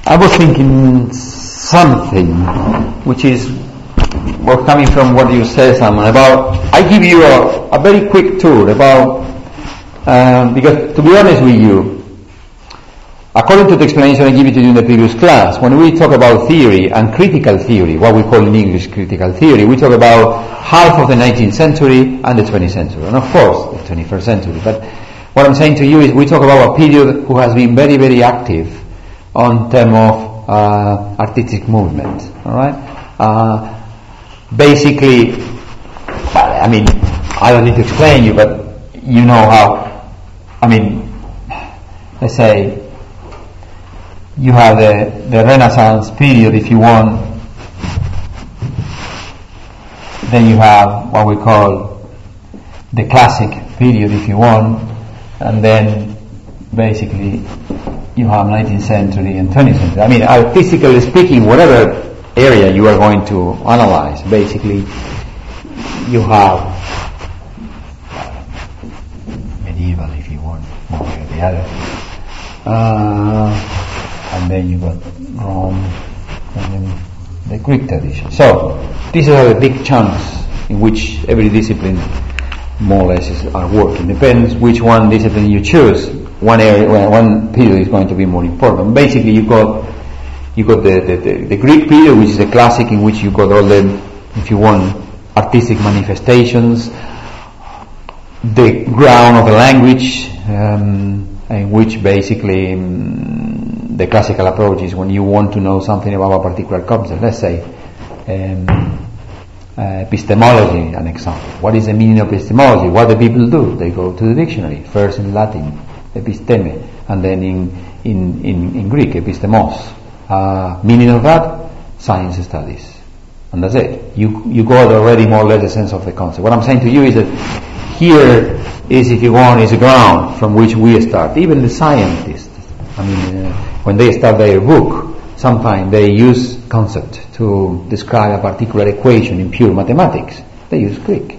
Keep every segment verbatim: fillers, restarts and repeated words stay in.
I was thinking something which is well, coming from what you said, Simon, about, I give you a, a very quick tour about, um, because to be honest with you, according to the explanation I gave you to you in the previous class, when we talk about theory and critical theory, what we call in English critical theory, we talk about half of the nineteenth century and the twentieth century, and of course the twenty-first century. But what I'm saying to you is we talk about a period who has been very, very active on terms of uh, artistic movement. All right. Uh, basically, I mean, I don't need to explain you, but you know how. I mean, let's say you have the the Renaissance period, if you want. Then you have what we call the classic period, if you want, and then basically you have nineteenth century and twentieth century. I mean, artistically speaking, whatever area you are going to analyze, basically you have medieval, if you want, one way or the other, uh, and then you got Rome, and then the Greek tradition. So these are the big chunks in which every discipline more or less is, are working. Depends which one discipline you choose. One area, one period is going to be more important. Basically, you got you got the, the, the, the Greek period, which is the classic, in which you got all the, if you want, artistic manifestations, the ground of the language, um, in which basically um, the classical approach is when you want to know something about a particular concept. Let's say um, uh, epistemology, an example. What is the meaning of epistemology? What do people do? They go to the dictionary, first in Latin, episteme, and then in in, in, in Greek, epistemos. Uh, meaning of that, science studies, and that's it. You you got already more or less the sense of the concept. What I'm saying to you is that here is, if you want, is a ground from which we start. Even the scientists, I mean, uh, when they start their book, sometimes they use concept to describe a particular equation in pure mathematics. They use Greek,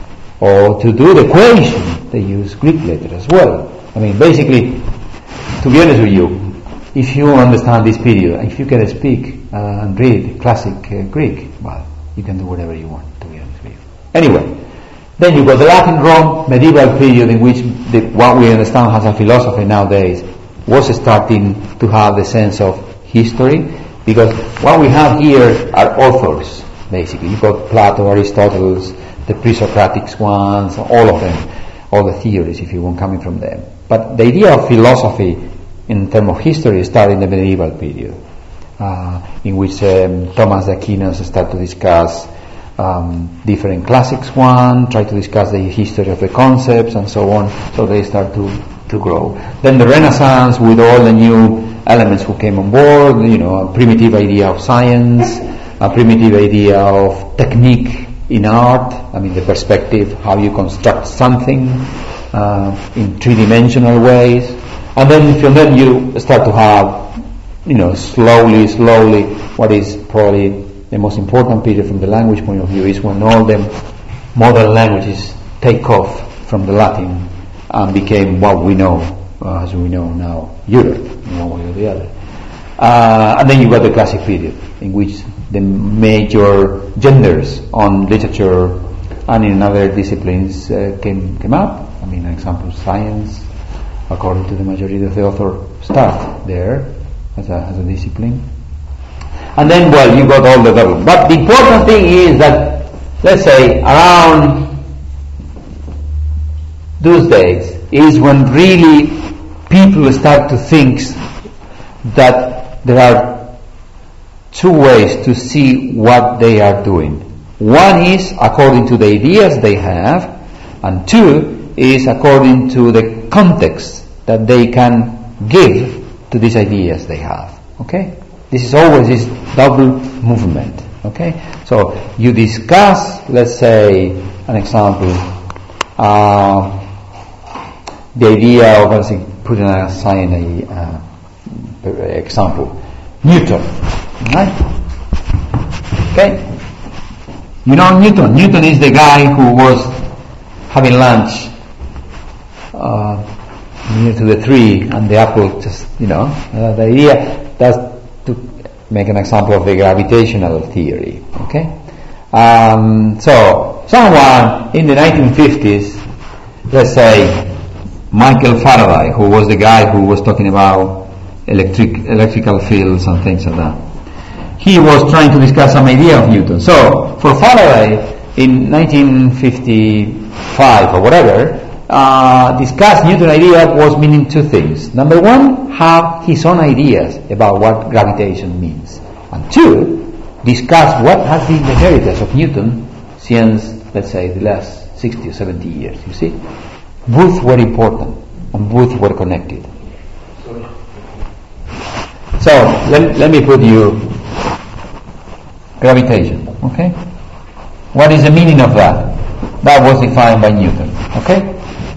or to do the equation, they use Greek letters as well. I mean, basically, to be honest with you, if you understand this period, if you can speak uh, and read classic uh, Greek, well, you can do whatever you want, to be honest with you. Anyway, then you got the Latin Rome medieval period, in which the, what we understand as a philosophy nowadays was starting to have the sense of history, because what we have here are authors, basically. You've got Plato, Aristotle, the pre-Socratic ones, all of them, all the theories, if you want, coming from them. But the idea of philosophy in terms of history started in the medieval period, uh, in which um, Thomas Aquinas started to discuss um, different classics one, try to discuss the history of the concepts and so on, so they start to, to grow. Then the Renaissance, with all the new elements who came on board, you know, a primitive idea of science, a primitive idea of technique in art, I mean the perspective, how you construct something uh, in three-dimensional ways. And then from then you start to have, you know, slowly, slowly, what is probably the most important period from the language point of view is when all the modern languages take off from the Latin and became what we know, uh, as we know now, Europe, in one way or the other. Uh, and then you got the classic period, in which the major genders on literature and in other disciplines uh, came came up. I mean, an example, science, according to the majority of the author, start there as a, as a discipline. And then, well, you got all the double. But the important thing is that, let's say, around those days is when really people start to think that there are two ways to see what they are doing. One is according to the ideas they have, and two is according to the context that they can give to these ideas they have. Okay? This is always this double movement. Okay? So you discuss, let's say, an example, uh, the idea of, let's say, putting aside a uh, example, Newton, right? Okay? You know Newton. Newton is the guy who was having lunch uh, near to the tree and the apple just, you know, uh, the idea that make an example of the gravitational theory. Okay, um, so someone in the nineteen fifties, let's say Michael Faraday, who was the guy who was talking about electric electrical fields and things like that, he was trying to discuss some idea of Newton. So for Faraday in nineteen fifty-five or whatever, uh, discuss Newton idea was meaning two things. Number one, have his own ideas about what gravitation means, and two, discuss what has been the heritage of Newton since, let's say, the last sixty or seventy years. You see, both were important and both were connected. So let, let me put you gravitation. Okay, what is the meaning of that? That was defined by Newton. Okay,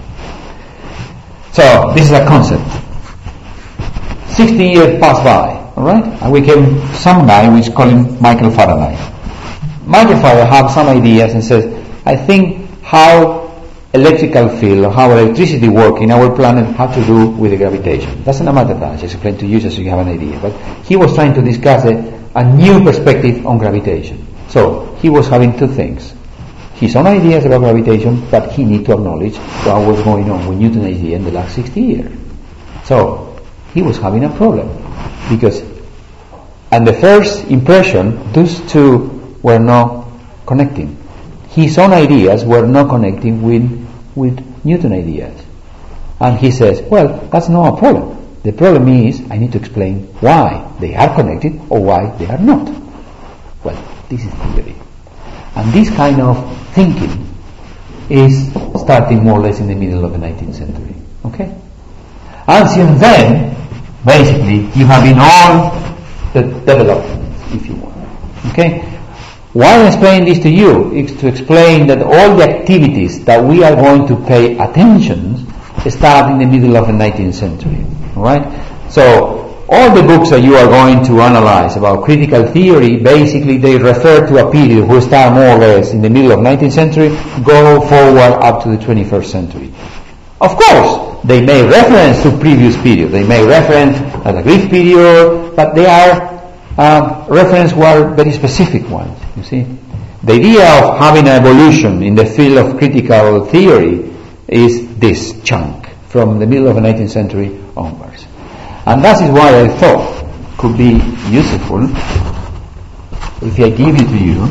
so this is a concept. Sixty years passed by. All right, and we came some guy which call him Michael Faraday. Michael Faraday have some ideas and says, I think how electrical field or how electricity work in our planet have to do with the gravitation. Doesn't matter that, I just explain to you just so you have an idea. But he was trying to discuss a, a new perspective on gravitation. So he was having two things. His own ideas about gravitation, but he need to acknowledge what was going on with Newton's idea in the last sixty years. So he was having a problem. Because, and the first impression, those two were not connecting. His own ideas were not connecting with, with Newton ideas. And he says, well, that's not a problem. The problem is, I need to explain why they are connected or why they are not. Well, this is theory. And this kind of thinking is starting more or less in the middle of the nineteenth century. Okay? And since then, basically, you have in all the developments, if you want. Okay? Why I'm explaining this to you is to explain that all the activities that we are going to pay attention start in the middle of the nineteenth century. Alright? So, all the books that you are going to analyze about critical theory, basically they refer to a period who start more or less in the middle of nineteenth century, go forward up to the twenty-first century. Of course, they may reference to previous period, they may reference as a Greek period, but they are uh, reference were very specific ones, you see. The idea of having an evolution in the field of critical theory is this chunk, from the middle of the nineteenth century onwards. And that is why I thought could be useful if I give it to you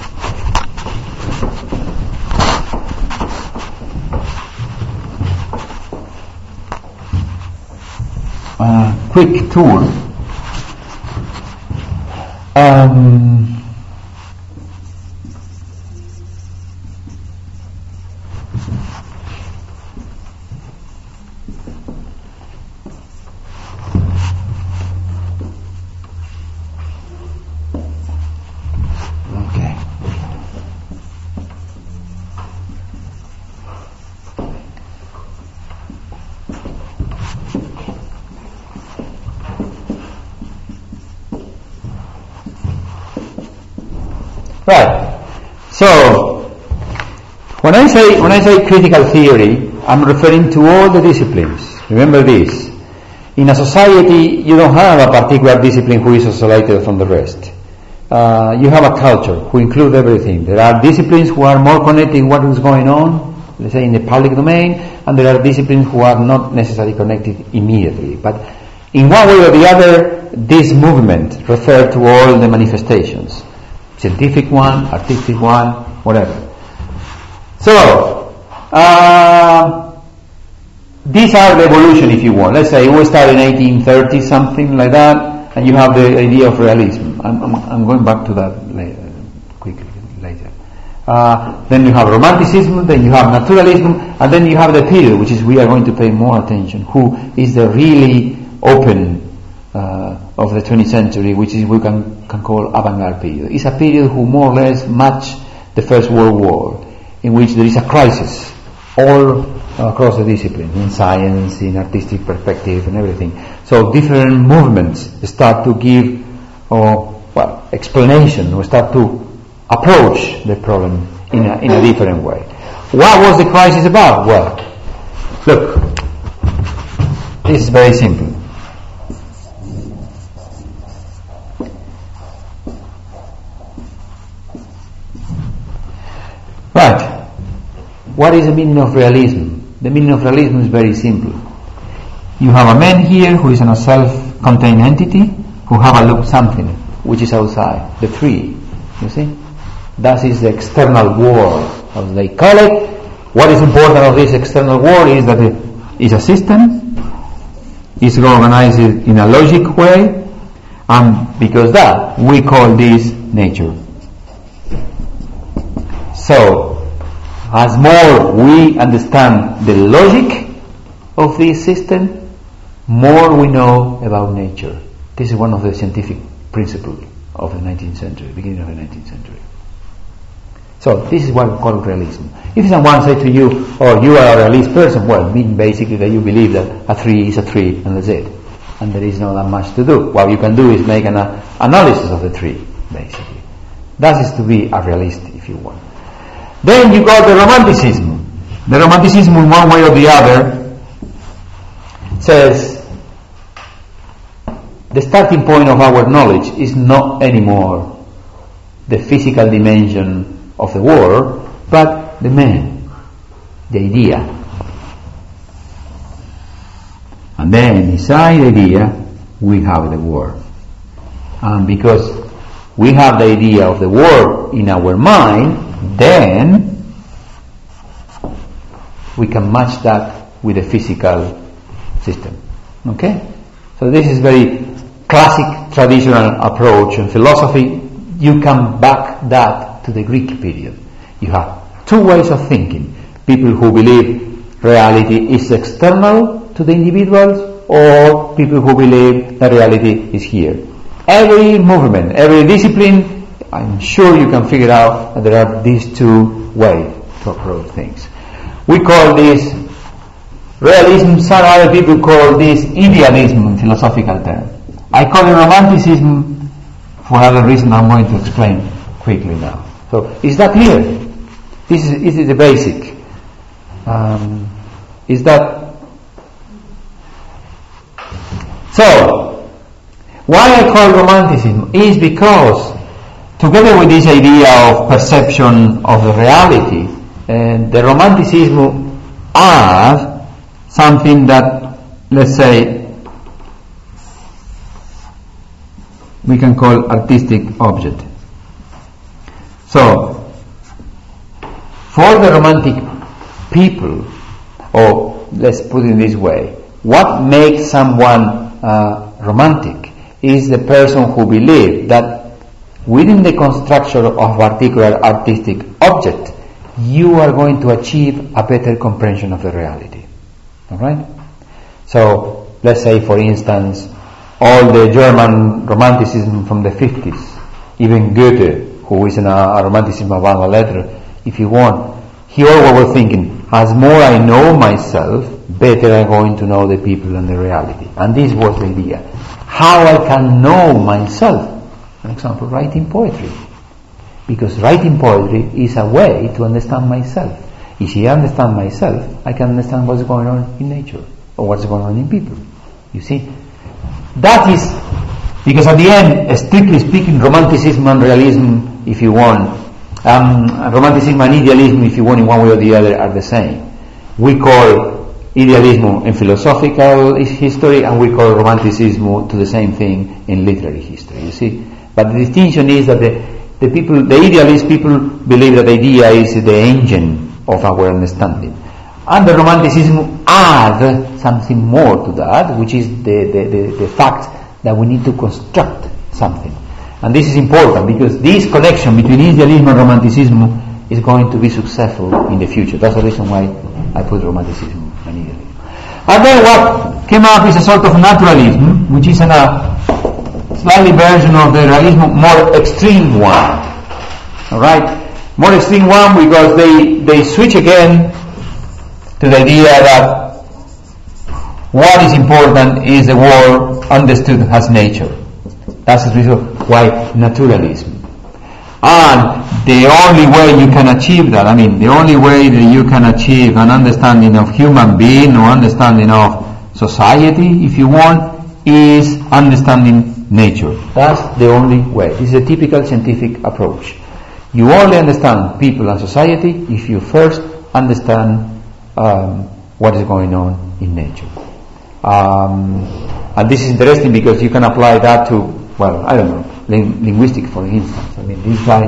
a quick tour. Um, okay. Right. So, when I say when I say critical theory, I'm referring to all the disciplines. Remember this. In a society, you don't have a particular discipline who is isolated from the rest. Uh, you have a culture who includes everything. There are disciplines who are more connected with what is going on, let's say in the public domain, and there are disciplines who are not necessarily connected immediately. But in one way or the other, this movement refers to all the manifestations. Scientific one, artistic one, whatever. So, uh, these are the evolution, if you want. Let's say we start in eighteen thirty, something like that, and you have the idea of realism. I'm, I'm, I'm going back to that later, quickly later. Uh, then you have romanticism, then you have naturalism, and then you have the period, which is we are going to pay more attention, who is the really open uh, of the twentieth century, which is we can, can call avant-garde period. It's a period who more or less match the First World War, in which there is a crisis all across the discipline, in science, in artistic perspective and everything. So different movements start to give or well explanation, or start to approach the problem in a, in a different way. What was the crisis about? Well, look, this is very simple. what is the meaning of realism? The meaning of realism is very simple. You have a man here who is a self-contained entity who have a look something which is outside, the tree, you see? That is the external world, as they call it. What is important of this external world is that it is a system, is organized in a logic way, and because that, we call this nature. So, as more we understand the logic of this system, more we know about nature. This is one of the scientific principles of the nineteenth century, beginning of the nineteenth century. So this is what we call realism. If someone says to you, oh, you are a realist person, well, it means basically that you believe that a tree is a tree and that's it. And there is not that much to do. What you can do is make an uh, analysis of the tree, basically. That is to be a realist, if you want. Then you got the romanticism. The romanticism, in one way or the other, says the starting point of our knowledge is not anymore the physical dimension of the world, but the man, the idea. And then inside the idea we have the world. And because we have the idea of the world in our mind, then we can match that with the physical system. Okay? So this is very classic traditional approach in philosophy. You can back that to the Greek period. You have two ways of thinking. People who believe reality is external to the individuals, or people who believe that reality is here. Every movement, every discipline, I'm sure you can figure out that there are these two ways to approach things. We call this realism, some other people call this idealism in philosophical terms. I call it romanticism for another reason I'm going to explain quickly now. So, is that clear? This is, this is the basic. Um, is that... So, why I call romanticism is because, together with this idea of perception of the reality, uh, the romanticism adds something that, let's say, we can call artistic object. So, for the romantic people, or let's put it this way, what makes someone uh, romantic is the person who believes that within the construction of a particular artistic object, you are going to achieve a better comprehension of the reality. Alright? So, let's say for instance, all the German romanticism from the fifties, even Goethe, who is in a, a romanticism avant la lettre, if you want, he always was thinking, as more I know myself, better I'm going to know the people and the reality. And this was the idea. How I can know myself? For example, writing poetry. Because writing poetry is a way to understand myself. If I understand myself, I can understand what's going on in nature, or what's going on in people. You see? That is, because at the end, strictly speaking, romanticism and realism, if you want, um, romanticism and idealism, if you want, in one way or the other, are the same. We call idealism in philosophical history, and we call romanticism to the same thing in literary history, you see. But the distinction is that the, the people, the idealist people believe that the idea is the engine of our understanding. And the romanticism adds something more to that, which is the, the, the, the fact that we need to construct something. And this is important because this connection between idealism and romanticism is going to be successful in the future. That's the reason why I put romanticism and idealism. And then what came up is a sort of naturalism, which is a slightly version of the realism, more extreme one. Alright? More extreme one because they, they switch again to the idea that what is important is the world understood as nature. That's the reason why naturalism. And the only way you can achieve that, I mean, the only way that you can achieve an understanding of human being or understanding of society, if you want, is understanding nature. That's the only way. This is a typical scientific approach. You only understand people and society if you first understand um, what is going on in nature. Um, and this is interesting because you can apply that to, well, I don't know, ling- linguistic, for instance. I mean, this guy,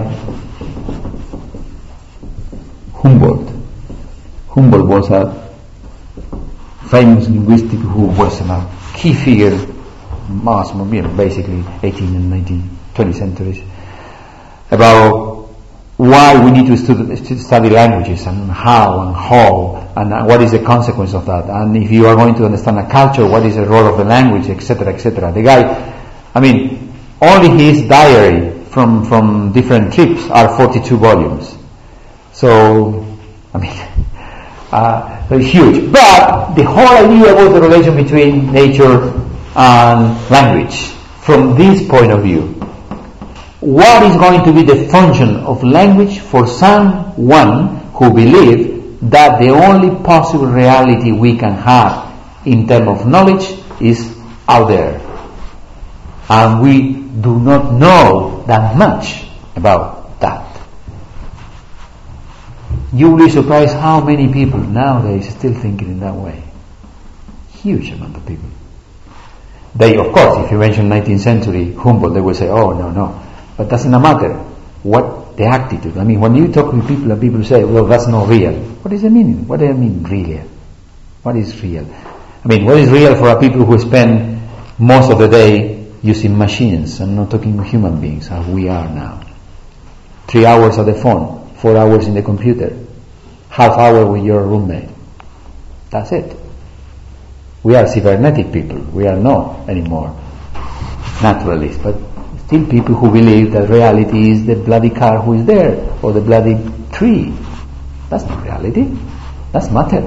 Humboldt. Humboldt was a famous linguist who was a key figure, mass, you know, basically eighteenth and nineteenth, twentieth centuries, about why we need to stud- study languages and how and how and uh, what is the consequence of that, and if you are going to understand a culture, what is the role of the language, etc, et cetera. The guy, I mean, only his diary from from different trips are forty-two volumes. So, I mean, uh, they're huge. But the whole idea was the relation between nature and language from this point of view. What is going to be the function of language for someone who believes that the only possible reality we can have in terms of knowledge is out there, and we do not know that much about that? You will be surprised how many people nowadays still thinking in that way. Huge amount of people. They, of course, if you mention nineteenth century Humboldt, they will say, oh, no, no. But doesn't matter what the attitude. I mean, when you talk with people and people say, well, that's not real. What is the meaning? What do you mean, real? What is real? I mean, what is real for a people who spend most of the day using machines and not talking with human beings, as we are now? Three hours at the phone, four hours in the computer, half hour with your roommate. That's it. We are cybernetic people. We are not anymore naturalists, but still people who believe that reality is the bloody car who is there, or the bloody tree. That's not reality. That's matter.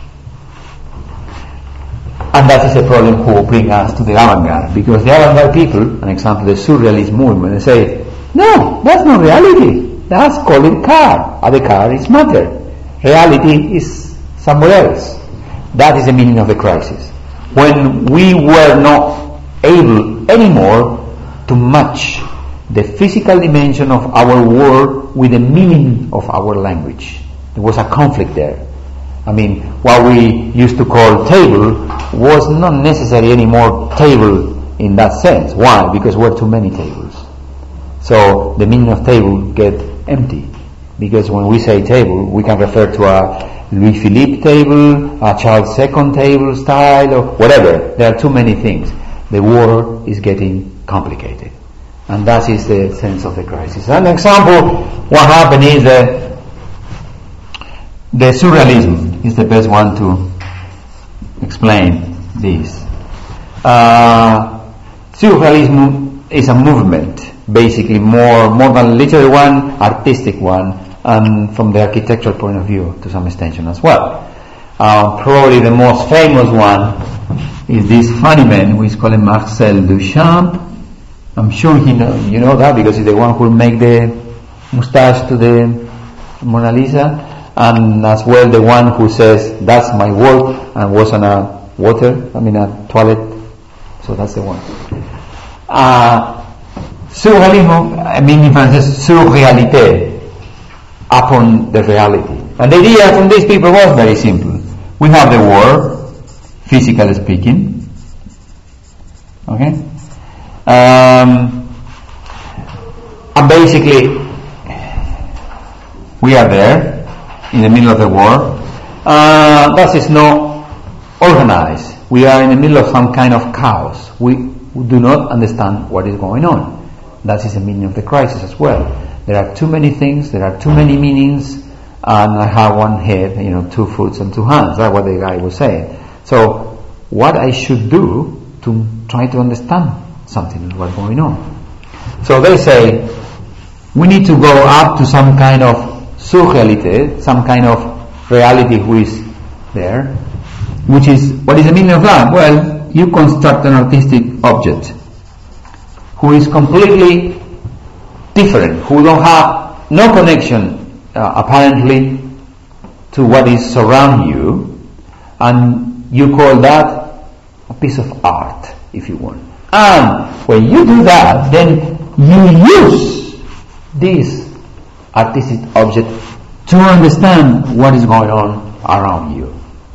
And that is a problem who bring us to the avant-garde, because the avant-garde people, an example, the surrealist movement, they say, no, that's not reality. That's called a car. And the car is matter. Reality is somewhere else. That is the meaning of the crisis. When we were not able anymore to match the physical dimension of our world with the meaning of our language. There was a conflict there. I mean, what we used to call table was not necessarily anymore table in that sense. Why? Because there were too many tables. So the meaning of table get empty. Because when we say table, we can refer to a Louis Philippe table, a Charles the Second table style, or whatever. There are too many things. The world is getting complicated, and that is the sense of the crisis. An example, what happened is that the surrealism is the best one to explain this. Uh, surrealism is a movement, basically more more than literary one, artistic one, and from the architectural point of view to some extension as well. Uh, probably the most famous one is this funny man who is called Marcel Duchamp. I'm sure he know, you know that because he's the one who make the mustache to the Mona Lisa, and as well the one who says that's my work and was on a water, I mean a toilet, so that's the one. Uh, surrealism, I mean in French, surrealité, upon the reality. And the idea from these people was very simple. We have the world, physically speaking, okay? Um, and basically, we are there in the middle of the world. Uh, that is not organized. We are in the middle of some kind of chaos. We, we do not understand what is going on. That is the meaning of the crisis as well. There are too many things, there are too many meanings, and I have one head, you know, two foot and two hands. That's what the guy was saying. So, what I should do to try to understand something, what's going on. So they say, we need to go up to some kind of surreality, some kind of reality who is there, which is, what is the meaning of that? Well, you construct an artistic object who is completely different, who don't have no connection uh, apparently to what is surround you, and you call that a piece of art, if you want. And when you do that, then you use this artistic object to understand what is going on around you.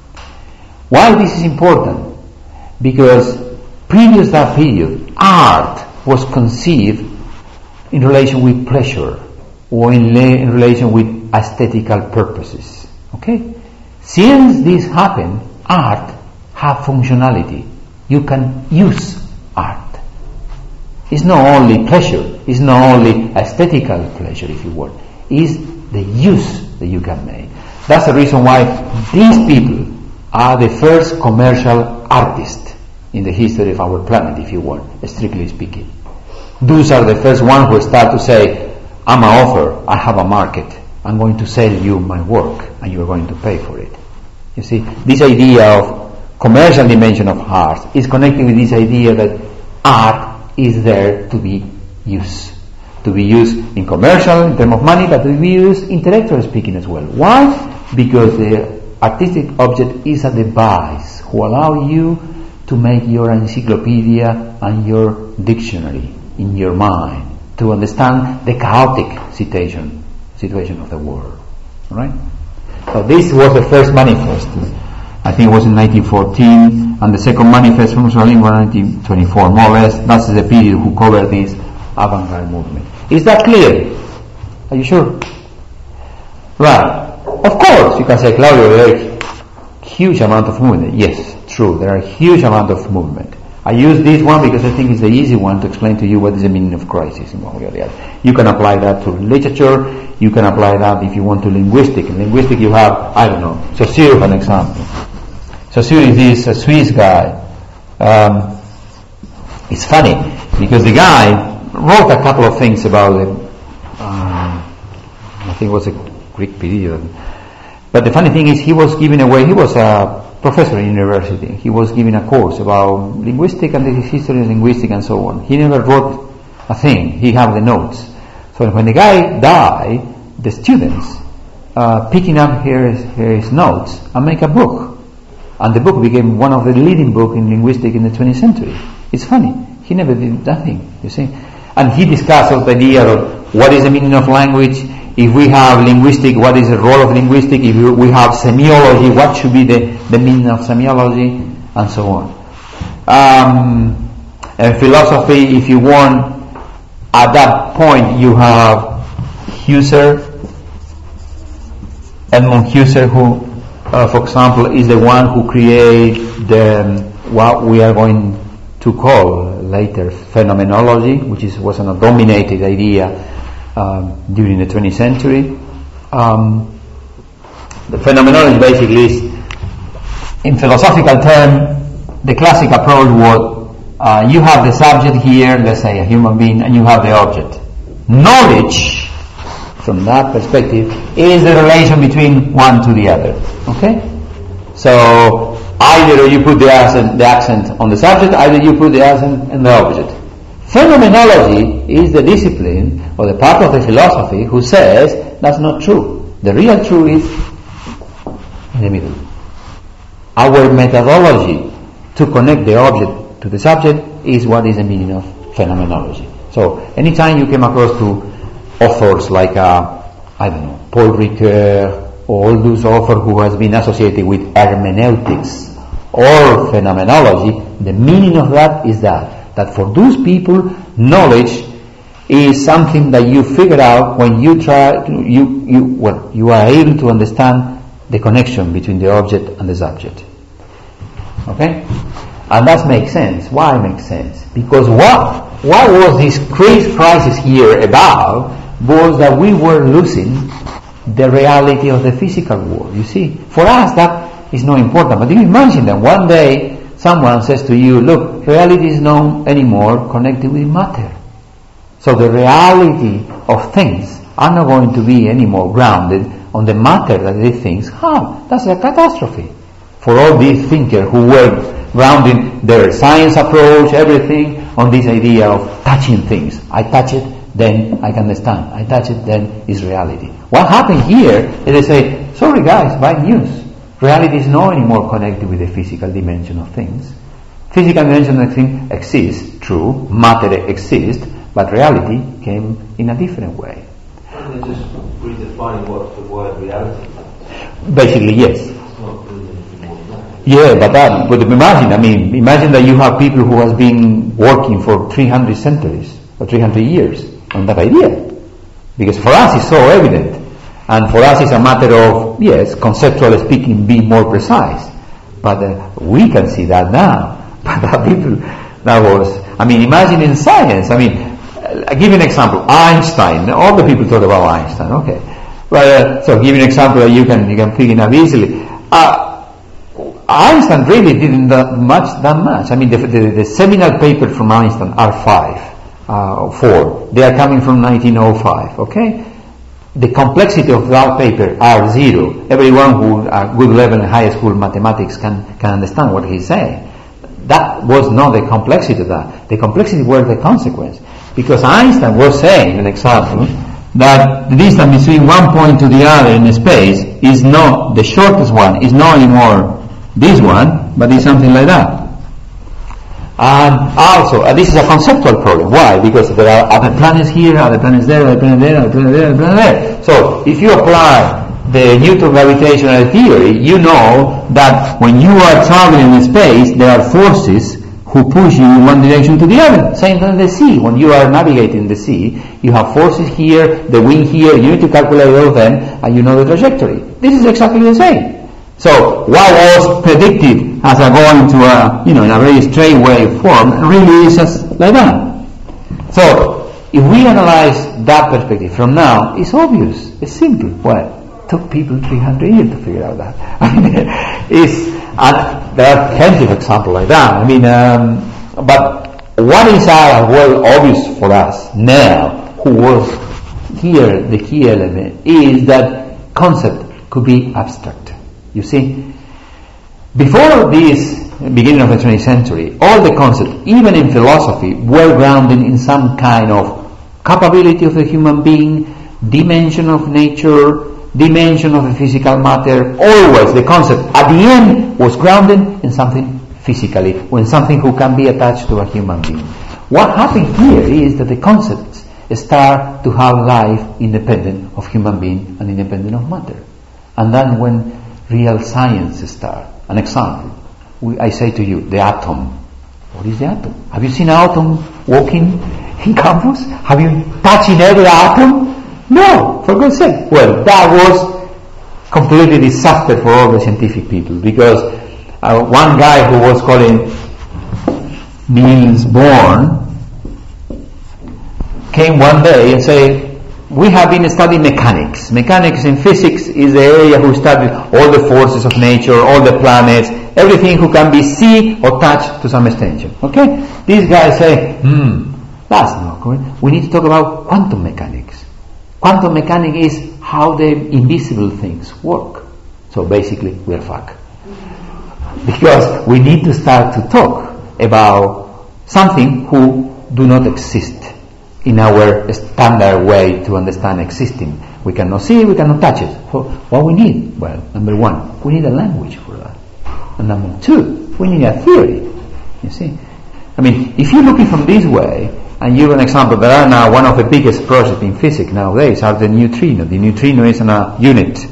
Why this is important? Because previous to that period, art was conceived in relation with pleasure or in, la- in relation with aesthetical purposes. Okay? Since this happened, art have functionality. You can use art. It's not only pleasure, it's not only aesthetical pleasure, if you will. It's the use that you can make. That's the reason why these people are the first commercial artists in the history of our planet, if you want, strictly speaking. Those are the first ones who start to say, I'm an author, I have a market, I'm going to sell you my work and you're going to pay for it. You see, this idea of commercial dimension of art is connected with this idea that art is there to be used. To be used in commercial, in terms of money, but to be used intellectually speaking as well. Why? Because the artistic object is a device who allow you to make your encyclopedia and your dictionary in your mind to understand the chaotic situation situation of the world. Alright? So this was the first manifest. I think it was in nineteen fourteen, and the second manifest from Mussolini was nineteen twenty-four, more or less. That's the period who covered this avant-garde movement. Is that clear? Are you sure? Right. Of course, you can say, Claudio, there is huge amount of movement. Yes, true, there are huge amount of movement. I use this one because I think it's the easy one to explain to you what is the meaning of crisis in one way or the other. You can apply that to literature, you can apply that if you want to linguistic. In linguistic you have, I don't know, Saussure for an example. Saussure is this uh, Swiss guy. Um, it's funny because the guy wrote a couple of things about the, um, I think it was a Greek period. But the funny thing is he was giving away, he was a professor in university, he was giving a course about linguistic and the history of linguistic and so on. He never wrote a thing, he had the notes. So when the guy died, the students uh, picking up his, his notes and make a book. And the book became one of the leading books in linguistic in the twentieth century. It's funny, he never did nothing, you see. And he discussed the idea of what is the meaning of language. If we have linguistic, what is the role of linguistic? If we have semiology, what should be the, the meaning of semiology? And so on. Um, and philosophy, if you want, at that point you have Husserl, Edmund Husserl, who, uh, for example, is the one who created the, what we are going to call later phenomenology, which is, was a dominated idea Um, during the twentieth century. Um, the phenomenology basically is, in philosophical term, the classic approach was uh, you have the subject here, let's say a human being, and you have the object. Knowledge, from that perspective, is the relation between one to the other. Okay? So either you put the accent, the accent on the subject, either you put the accent on the object. Phenomenology is the discipline or the part of the philosophy who says that's not true. The real truth is in the middle. Our methodology to connect the object to the subject is what is the meaning of phenomenology. So anytime you came across to authors like uh, I don't know, Paul Ricoeur, or all those authors who has been associated with hermeneutics or phenomenology, the meaning of that is that that for those people, knowledge is something that you figure out when you try to, you, you, well, you are able to understand the connection between the object and the subject. Okay? And that makes sense. Why it makes sense? Because what, what was this crazy crisis here about was that we were losing the reality of the physical world. You see, for us that is not important, but you imagine that one day someone says to you, look, reality is not anymore connected with matter. So the reality of things are not going to be anymore grounded on the matter that they think have. That's a catastrophe for all these thinkers who were grounding their science approach, everything, on this idea of touching things. I touch it, then I can understand. I touch it, then it's reality. What happened here is they say, sorry guys, bad news. Reality is not anymore connected with the physical dimension of things. Physical dimension of things exists, true, matter exists, but reality came in a different way. they just redefine what the word reality is? Basically, yes. It's not really anything more than that. Yeah, but that, but imagine, I mean, imagine that you have people who has been working for three hundred centuries or three hundred years on that idea. Because for us it's so evident. And for us it's a matter of, yes, conceptually speaking, being more precise. But uh, we can see that now. But that people, that was, I mean, imagine in science, I mean, I'll give you an example. Einstein, all the people talk about Einstein, okay. But, uh, so give you an example that you can, you can pick it up easily. Uh, Einstein really didn't do much, that much. I mean, the, the, the seminal papers from Einstein are five, uh, four. They are coming from nineteen oh five, okay? The complexity of that paper are zero. Everyone who at good level in high school mathematics can, can understand what he's saying. That was not the complexity of that. The complexity was the consequence. Because Einstein was saying, an example, that the distance between one point to the other in space is not the shortest one, is not anymore this one, but it's something like that. And also, uh, this is a conceptual problem. Why? Because there are other planets here, other planets there, other planets there, other planets there, other planets there. So, if you apply the Newton gravitational theory, you know that when you are traveling in space, there are forces who push you in one direction to the other. Same as the sea. When you are navigating the sea, you have forces here, the wind here, you need to calculate all of them, and you know the trajectory. This is exactly the same. So what was predicted as a going to a, you know, in a very straight wave form really is just like that. So if we analyze that perspective from now, it's obvious, it's simple. Well, it took people three hundred years to figure out that. I mean, it's, and there are plenty of examples like that. I mean, um, but what is uh, well obvious for us now, who was here the key element, is that concept could be abstract. You see, before this beginning of the twentieth century, all the concepts, even in philosophy, were grounded in some kind of capability of the human being, dimension of nature, dimension of the physical matter. Always the concept at the end was grounded in something physically, or in something who can be attached to a human being. What happened here is that the concepts start to have life independent of human being and independent of matter. And then when real science starts. An example, we, I say to you, the atom. What is the atom? Have you seen an atom walking in campus? Have you touched every atom? No, for God's sake. Well, that was completely disaster for all the scientific people, because uh, one guy who was called Niels Bohr came one day and said, we have been studying mechanics. Mechanics in physics is the area who studies all the forces of nature, all the planets, everything who can be seen or touched to some extension. Okay? These guys say, hmm, that's not correct. We need to talk about quantum mechanics. Quantum mechanics is how the invisible things work. So basically, we're fucked. Because we need to start to talk about something who do not exist in our standard way to understand existing. We cannot see it, we cannot touch it. So what we need? Well, number one, we need a language for that. And number two, we need a theory. You see? I mean, if you're looking from this way, and you have an example, there are now one of the biggest projects in physics nowadays are the neutrino. The neutrino is a unit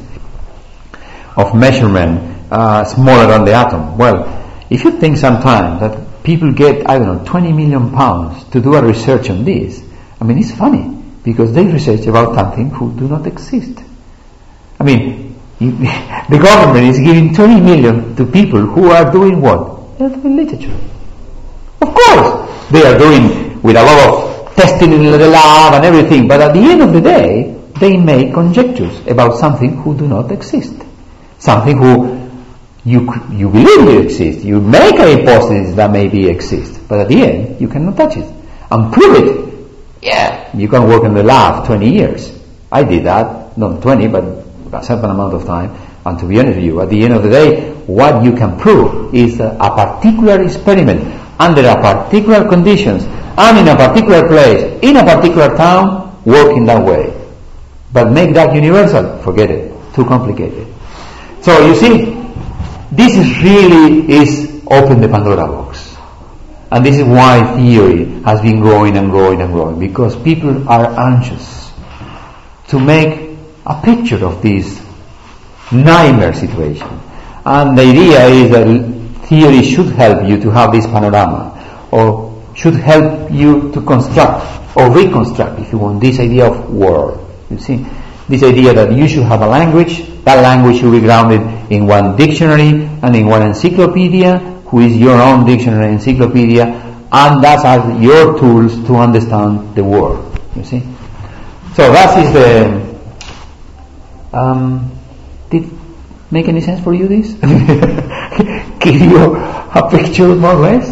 of measurement uh, smaller than the atom. Well, if you think sometime that people get, I don't know, twenty million pounds to do a research on this, I mean, it's funny, because they research about something who do not exist. I mean, you, the government is giving twenty million to people who are doing what? They are doing literature. Of course, they are doing with a lot of testing in the lab and everything, but at the end of the day, they make conjectures about something who do not exist. Something who you you believe it exists. You make a hypothesis that maybe exists, but at the end, you cannot touch it. And prove it. Yeah, you can work in the lab twenty years. I did that, not twenty, but a certain amount of time. And to be honest with you, at the end of the day, what you can prove is a particular experiment under a particular conditions and in a particular place, in a particular town, working that way. But make that universal, forget it. Too complicated. So you see, this is really is open the Pandora box. And this is why theory has been growing and growing and growing, because people are anxious to make a picture of this nightmare situation. And the idea is that theory should help you to have this panorama, or should help you to construct or reconstruct, if you want, this idea of world. You see, this idea that you should have a language, that language should be grounded in one dictionary and in one encyclopedia, who is your own dictionary and encyclopedia, and that are your tools to understand the world. You see? So that is the... Um, did make any sense for you, this? Give you a picture, more or less?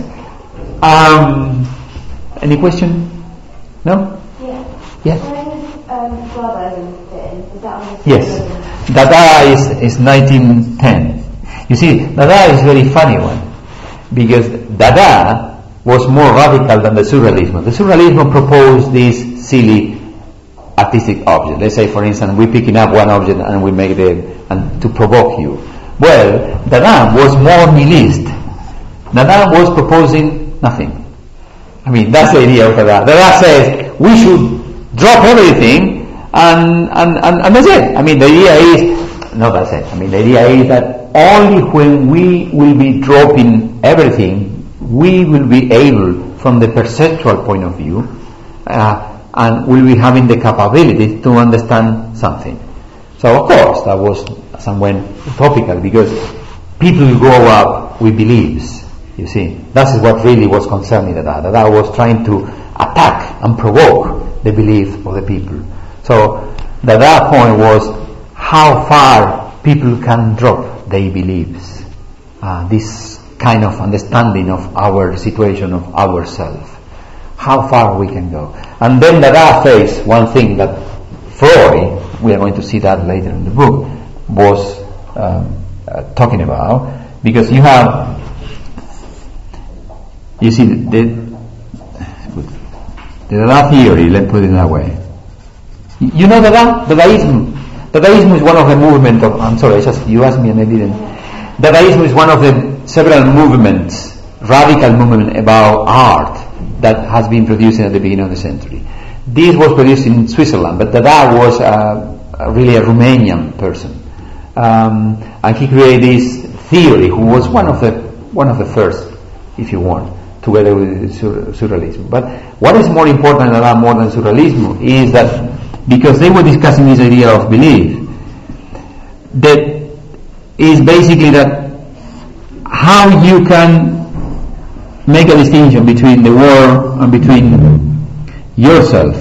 Um, any question? No? Yeah. Yes? When um, Bravo fit in, is that on the Yes. Dada is, is nineteen ten. You see, Dada is a very funny one, because Dada was more radical than the Surrealism. The Surrealism proposed this silly artistic object. Let's say, for instance, we're picking up one object and we make it and to provoke you. Well, Dada was more nihilist. Dada was proposing nothing. I mean, that's the idea of Dada. Dada says we should drop everything and, and, and, and that's it. I mean, the idea is, no, that's it. I mean, the idea is that only when we will be dropping everything, we will be able, from the perceptual point of view, uh, and will be having the capability to understand something. So, of course, that was somewhat utopical, because people grow up with beliefs, you see. That is what really was concerning Dada. Dada was trying to attack and provoke the belief of the people. So, Dada's point was how far people can drop their beliefs. Uh, this kind of understanding of our situation, of ourselves. How far we can go. And then Dada faced one thing that Freud, we are going to see that later in the book, was um, uh, talking about, because you have, you see, the, the Dada theory, let's put it that way. You know Dada? Dadaism. Dadaism is one of the movement of, I'm sorry, I just, you asked me and I didn't. Dadaism is one of the several movements, radical movement about art that has been produced at the beginning of the century. This was produced in Switzerland, but Dada was uh, really a Romanian person, um, and he created this theory, who was one of the one of the first, if you want, together with sur- Surrealism. But what is more important than Dada, more than Surrealism, is that because they were discussing this idea of belief, that is basically that how you can make a distinction between the world and between yourself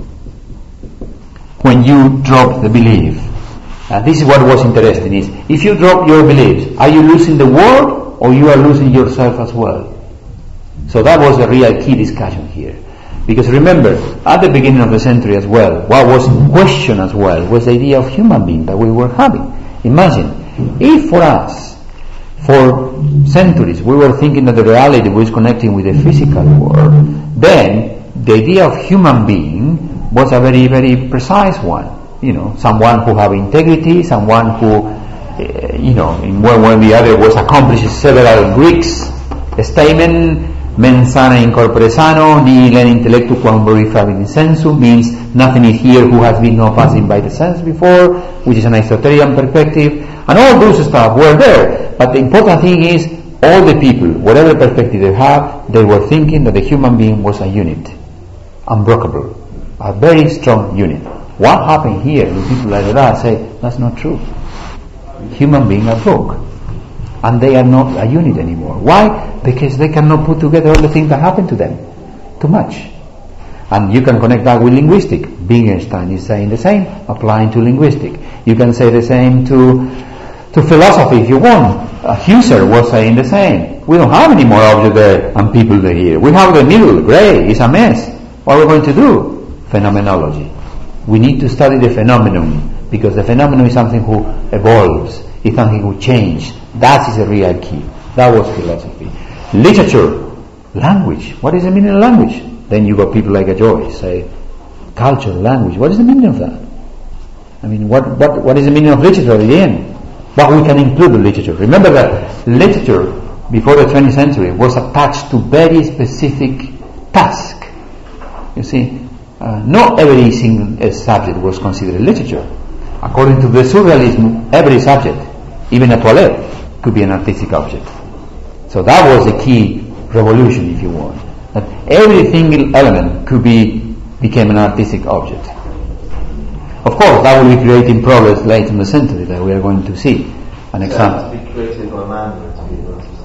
when you drop the belief. Uh, this is what was interesting, is if you drop your beliefs, are you losing the world or you are losing yourself as well? So that was the real key discussion here. Because remember, at the beginning of the century as well, what was in question as well was the idea of human being that we were having. Imagine, if for us, for centuries, we were thinking that the reality was connecting with the physical world, then the idea of human being was a very, very precise one. You know, someone who have integrity, someone who, uh, you know, in one way or the other was accomplished several Greeks statement, mens sana in corpore sano, nihil intellectu quam verificabitur in sensu, means nothing is here who has been not passing by the sense before, which is an Aristotelian perspective, and all those stuff were there. But the important thing is, all the people, whatever perspective they have, they were thinking that the human being was a unit, unbreakable, a very strong unit. What happened here with people like that say, that's not true. Human beings are broke. And they are not a unit anymore. Why? Because they cannot put together all the things that happen to them. Too much. And you can connect that with linguistic. Wittgenstein is saying the same, applying to linguistic. You can say the same to to philosophy if you want. Uh, Husserl was saying the same. We don't have any more objects there and people there here. We have the middle, grey, it's a mess. What are we going to do? Phenomenology. We need to study the phenomenon, because the phenomenon is something who evolves. It's something who changes. That is the real key. That was philosophy. Literature, language. What is the meaning of language? Then you got people like a Joyce say, culture, language. What is the meaning of that? I mean, what what what is the meaning of literature at the end? But we can include the literature. Remember that literature before the twentieth century was attached to very specific task. You see, uh, not every single uh, subject was considered literature. According to the surrealism, every subject, even a toilet, could be an artistic object. So that was the key revolution, if you want, that every single element could be became an artistic object. Of course, that will be creating progress late in the century that we are going to see. An example. So it has to be created by man to be an artistic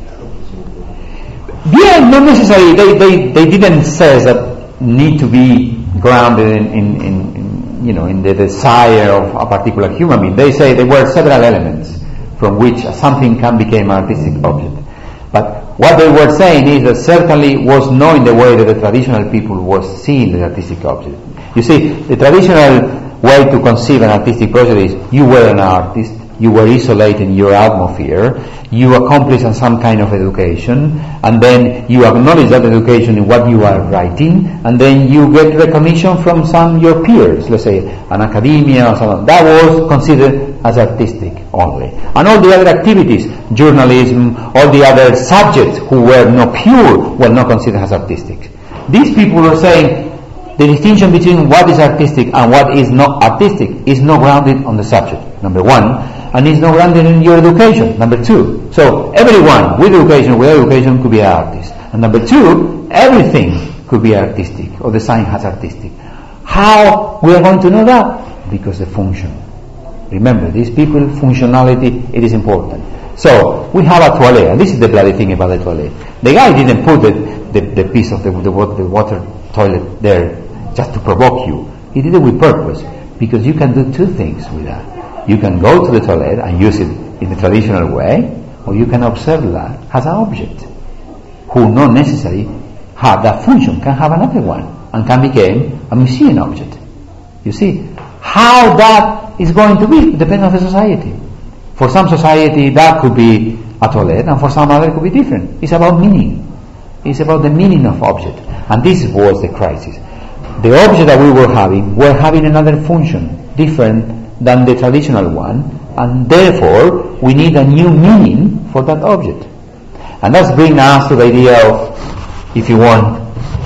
object. Yeah, not necessarily. They, they, they didn't say that need to be grounded in, in, in, in you know in the desire of a particular human being. They say there were several elements from which something can become an artistic object. But what they were saying is that certainly was not in the way that the traditional people was seeing the artistic object. You see, the traditional way to conceive an artistic project is you were an artist, you were isolated in your atmosphere, you accomplished some kind of education, and then you acknowledge that education in what you are writing, and then you get recognition from some your peers, let's say an academia or something. That was considered as artistic only. And all the other activities, journalism, all the other subjects who were not pure, were not considered as artistic. These people were saying the distinction between what is artistic and what is not artistic is not grounded on the subject, number one, and is not grounded in your education, number two. So everyone with education, without education, could be an artist. And number two, everything could be artistic, or the sign has artistic. How we are going to know that? Because the function. Remember, these people, functionality, it is important. So we have a toilet, and this is the bloody thing about the toilet. The guy didn't put the, the, the piece of the, the, water, the water toilet there just to provoke you. He did it with purpose, because you can do two things with that. You can go to the toilet and use it in the traditional way, or you can observe that as an object, who not necessarily have that function, can have another one, and can become a museum object. You see, how that is going to be depends on the society. For some society that could be a toilet, and for some other it could be different. It's about meaning. It's about the meaning of object. And this was the crisis. The object that we were having were having another function, different than the traditional one, and therefore we need a new meaning for that object. And that's bringing us to the idea of, if you want,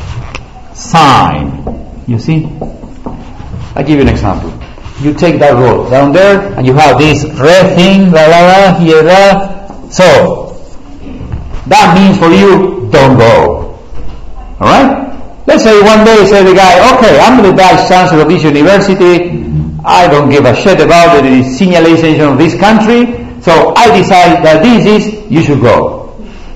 sign. You see? I'll give you an example. You take that road down there, and you have this red thing, blah, blah, blah, here, blah. So, that means for you, don't go. Alright? Let's say one day, say the guy, okay, I'm the vice chancellor of this university, I don't give a shit about the signalization of this country, so I decide that this is, you should go.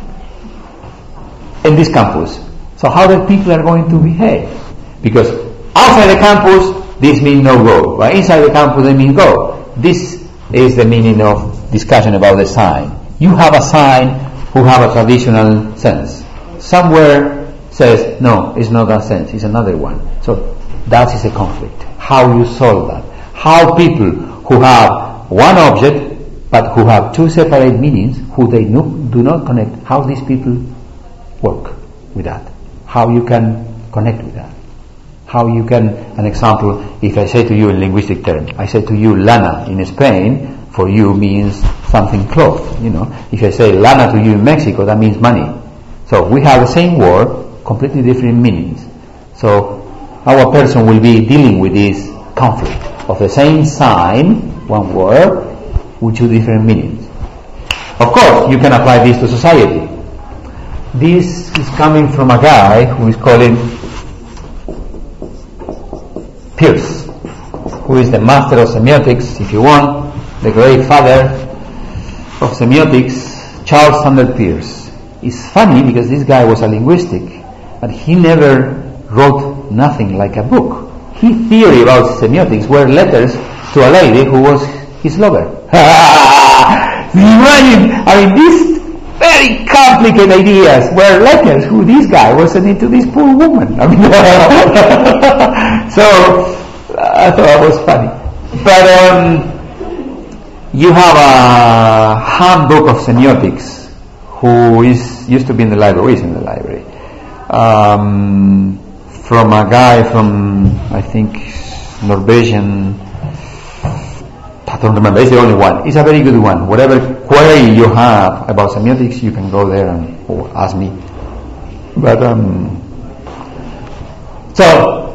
In this campus. So how the people are going to behave? Because outside the campus, this means no go. But inside the campus, they mean go. This is the meaning of discussion about the sign. You have a sign who have a traditional sense. Somewhere says, no, it's not that sense, it's another one. So that is a conflict. How you solve that. How people who have one object, but who have two separate meanings, who they no, do not connect, how these people work with that. How you can connect with that. How you can, an example, if I say to you in linguistic terms, I say to you lana in Spain, for you means something cloth, you know. If I say lana to you in Mexico, that means money. So we have the same word, completely different meanings. So our person will be dealing with this conflict of the same sign, one word, with two different meanings. Of course, you can apply this to society. This is coming from a guy who is called Peirce, who is the master of semiotics, if you want, the great father of semiotics, Charles Sanders Peirce. It's funny because this guy was a linguistic, but he never wrote nothing like a book. His theory about semiotics were letters to a lady who was his lover. Imagine, I mean, these very complicated ideas were letters who this guy was sending to this poor woman. I mean, so I thought that was funny. But um, you have a handbook of semiotics who is used to be in the library, is in the library. Um, from a guy from, I think, Norwegian, I don't remember, it's the only one. It's a very good one. Whatever query you have about semiotics, you can go there and or ask me. But, um, so, well,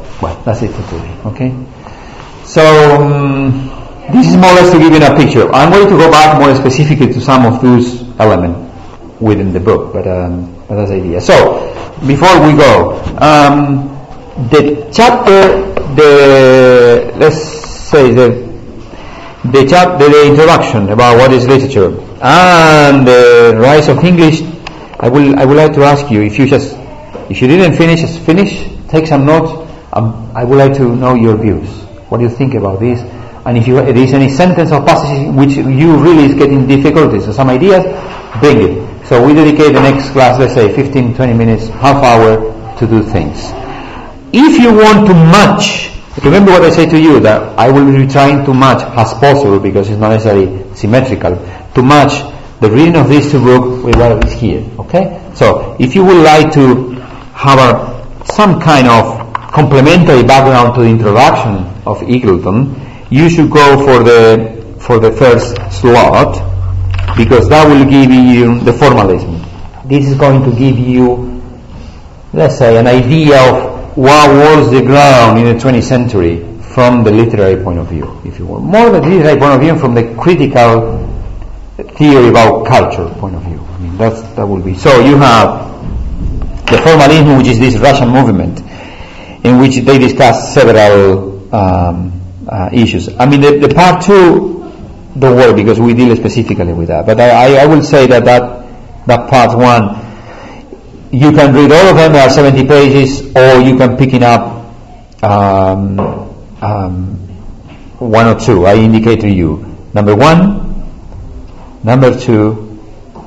That's it for today. Okay. So um, this is more or less to give you a picture. I'm going to go back more specifically to some of those elements within the book, but, um, but that's the idea. So before we go, um, the chapter, the let's say the the chapter, the introduction about what is literature and the rise of English. I will I would like to ask you, if you just if you didn't finish, just finish, take some notes. Um, I would like to know your views. What do you think about this? And if you, there is any sentence or passage which you really is getting difficulties or some ideas, bring it. So we dedicate the next class, let's say fifteen, twenty minutes, half hour to do things. If you want to match, remember what I say to you, that I will be trying to match as possible, because it's not necessarily symmetrical, to match the reading of these two books with what is here. Okay? So if you would like to have a, some kind of complementary background to the introduction of Eagleton, you should go for the for the first slot, because that will give you the formalism. This is going to give you, let's say, an idea of what was the ground in the twentieth century from the literary point of view, if you want. More than the literary point of view, from the critical theory about culture point of view. I mean, that's, that will be. So you have the formalism, which is this Russian movement, in which they discuss several um, uh, issues. I mean, the, the part two, don't worry, because we deal specifically with that. But I, I will say that, that that part one, you can read all of them. There are seventy pages, or you can pick it up um, um, one or two. I indicate to you number one, number two,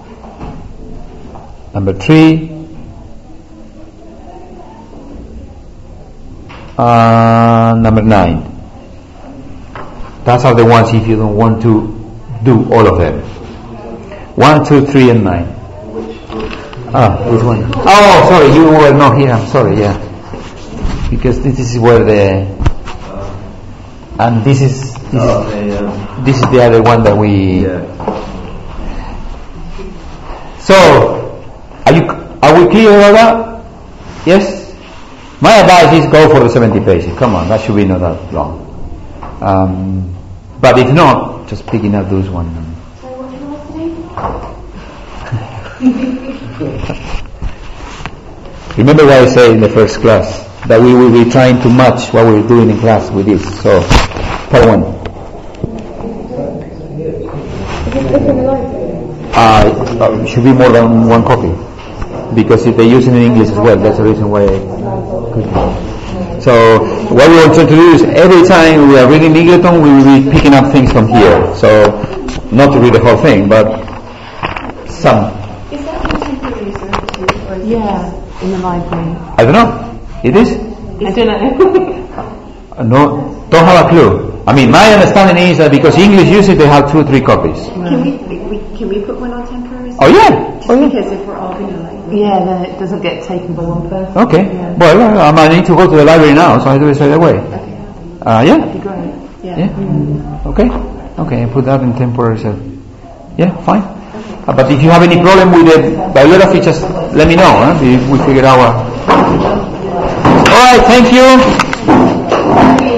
number three, uh, number nine. That's are the ones if you don't want to do all of them. One, two, three, and nine. Ah, which one? Oh, sorry, you were not here. I'm sorry. Yeah, because this is where the and this is this, oh, is, the, um, this is the other one that we. Yeah. So, are you are we clear about that? Yes. My advice is go for the seventy pages. Come on, that should be not that long. Um, but if not, just picking up those ones. So what do you want to do? Remember what I said in the first class, that we will be trying to match what we're doing in class with this. So, part one. Uh, it should be more than one copy, because if they use it in English as well, that's the reason why I could. So, what we are trying to do is every time we are reading Eagleton, we will be picking up things from here. So, not to read the whole thing, but some. Yeah, in the library. I don't know. It is? I don't know. uh, no, don't have a clue. I mean, my understanding is that because English uses it, they have two or three copies. Can we, we can we put one on temporary? Oh yeah. Just oh, yeah. because if we're all going to like. Yeah, then it doesn't get taken by one person. Okay. Yeah. Well, I might need to go to the library now, so I do it straight away. Okay. Uh, yeah. That'd be great. Yeah. Yeah. Mm. Okay. Okay. Put that in temporary. So, yeah, fine. Uh, but if you have any problem with the bibliography, just let me know. Huh? We, we figure out. All right. Thank you.